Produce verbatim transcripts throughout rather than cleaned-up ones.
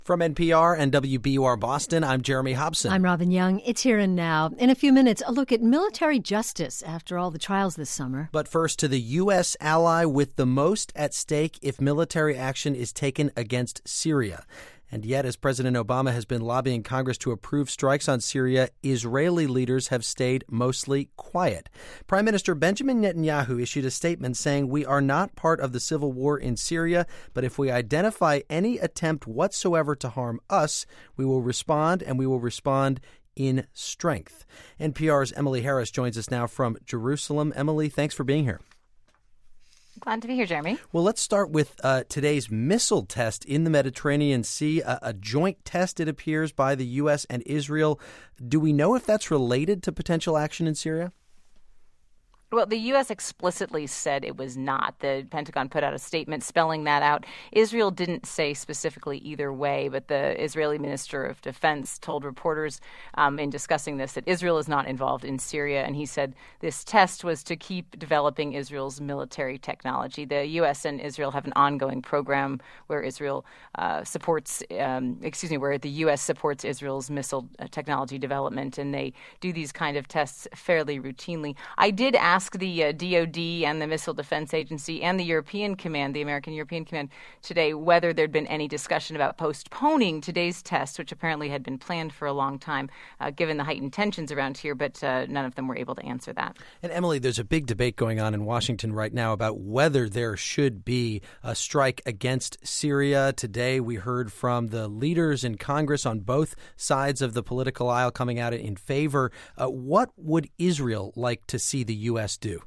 From N P R and W B U R Boston, I'm Jeremy Hobson. I'm Robin Young. It's Here and Now. In a few minutes, a look at military justice after all the trials this summer. But first, to the U S ally with the most at stake if military action is taken against Syria. And yet, as President Obama has been lobbying Congress to approve strikes on Syria, Israeli leaders have stayed mostly quiet. Prime Minister Benjamin Netanyahu issued a statement saying, "We are not part of the civil war in Syria, but if we identify any attempt whatsoever to harm us, we will respond, and we will respond in strength." N P R's Emily Harris joins us now from Jerusalem. Emily, thanks for being here. Glad to be here, Jeremy. Well, let's start with uh, today's missile test in the Mediterranean Sea, a, a joint test, it appears, by the U S and Israel. Do we know if that's related to potential action in Syria? Well, the U S explicitly said it was not. The Pentagon put out a statement spelling that out. Israel didn't say specifically either way, but the Israeli Minister of Defense told reporters um, in discussing this that Israel is not involved in Syria. And he said this test was to keep developing Israel's military technology. The U S and Israel have an ongoing program where Israel uh, supports, um, excuse me, where the U S supports Israel's missile technology development. And they do these kind of tests fairly routinely. I did ask Ask the uh, D O D and the Missile Defense Agency and the European Command, the American European Command, today whether there'd been any discussion about postponing today's test, which apparently had been planned for a long time, uh, given the heightened tensions around here, but uh, none of them were able to answer that. And Emily, there's a big debate going on in Washington right now about whether there should be a strike against Syria. Today, we heard from the leaders in Congress on both sides of the political aisle coming out in favor. Uh, what would Israel like to see the U S do?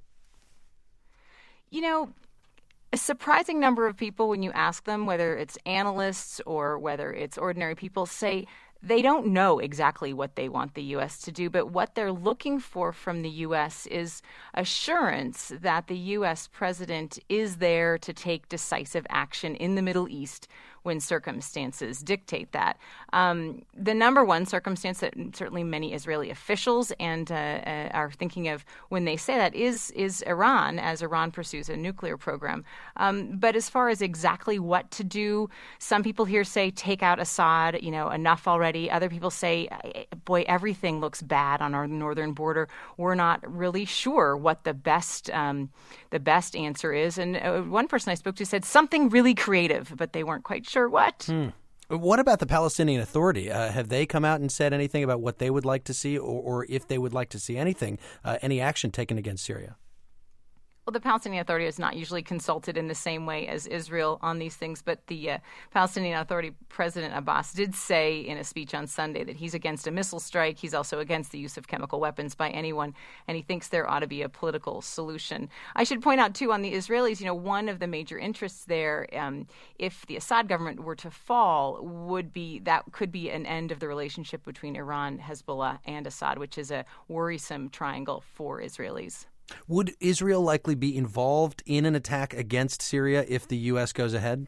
You know, a surprising number of people, when you ask them, whether it's analysts or whether it's ordinary people, say they don't know exactly what they want the U S to do, but what they're looking for from the U S is assurance that the U S president is there to take decisive action in the Middle East when circumstances dictate that. Um, the number one circumstance that certainly many Israeli officials and uh, uh, are thinking of when they say that is is Iran, as Iran pursues a nuclear program. Um, but as far as exactly what to do, some people here say take out Assad, you know, enough already. Other people say, boy, everything looks bad on our northern border. We're not really sure what the best um, the best answer is. And uh, one person I spoke to said something really creative, but they weren't quite sure. Sure what? Hmm. What about the Palestinian Authority? Uh, have they come out and said anything about what they would like to see, or, or if they would like to see anything, uh, any action taken against Syria? Well, the Palestinian Authority is not usually consulted in the same way as Israel on these things, but the uh, Palestinian Authority President Abbas did say in a speech on Sunday that he's against a missile strike. He's also against the use of chemical weapons by anyone, and he thinks there ought to be a political solution. I should point out, too, on the Israelis, you know, one of the major interests there, um, if the Assad government were to fall, would be that could be an end of the relationship between Iran, Hezbollah, and Assad, which is a worrisome triangle for Israelis. Would Israel likely be involved in an attack against Syria if the U S goes ahead?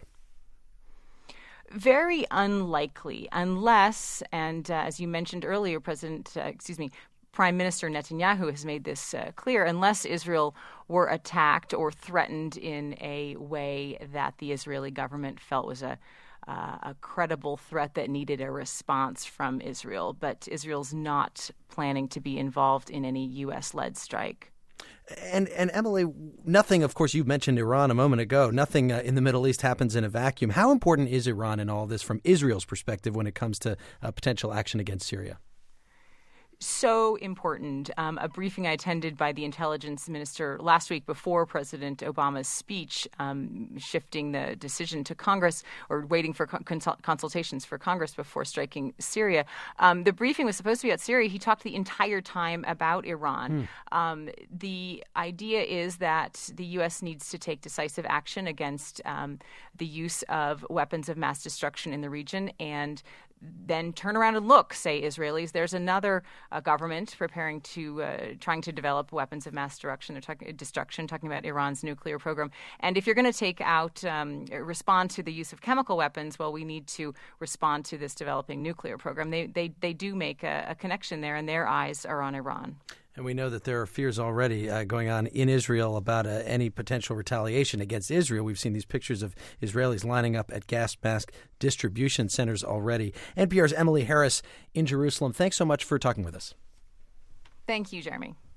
Very unlikely, unless, and uh, as you mentioned earlier, President, uh, excuse me, Prime Minister Netanyahu has made this uh, clear, unless Israel were attacked or threatened in a way that the Israeli government felt was a Uh, a credible threat that needed a response from Israel. But Israel's not planning to be involved in any U S-led strike. And, and Emily, nothing, of course, you mentioned Iran a moment ago. Nothing uh, in the Middle East happens in a vacuum. How important is Iran in all this from Israel's perspective when it comes to uh, potential action against Syria? So important. Um, a briefing I attended by the intelligence minister last week before President Obama's speech, um, shifting the decision to Congress or waiting for consult- consultations for Congress before striking Syria. Um, the briefing was supposed to be about Syria. He talked the entire time about Iran. Mm. Um, the idea is that the U S needs to take decisive action against um, the use of weapons of mass destruction in the region, and then turn around and look, say Israelis. There's another uh, government preparing to, uh, trying to develop weapons of mass destruction. They're talking destruction, talking about Iran's nuclear program. And if you're going to take out, um, respond to the use of chemical weapons, well, we need to respond to this developing nuclear program. They they, they do make a, a connection there, and their eyes are on Iran. And we know that there are fears already uh, going on in Israel about uh, any potential retaliation against Israel. We've seen these pictures of Israelis lining up at gas mask distribution centers already. N P R's Emily Harris in Jerusalem, thanks so much for talking with us. Thank you, Jeremy.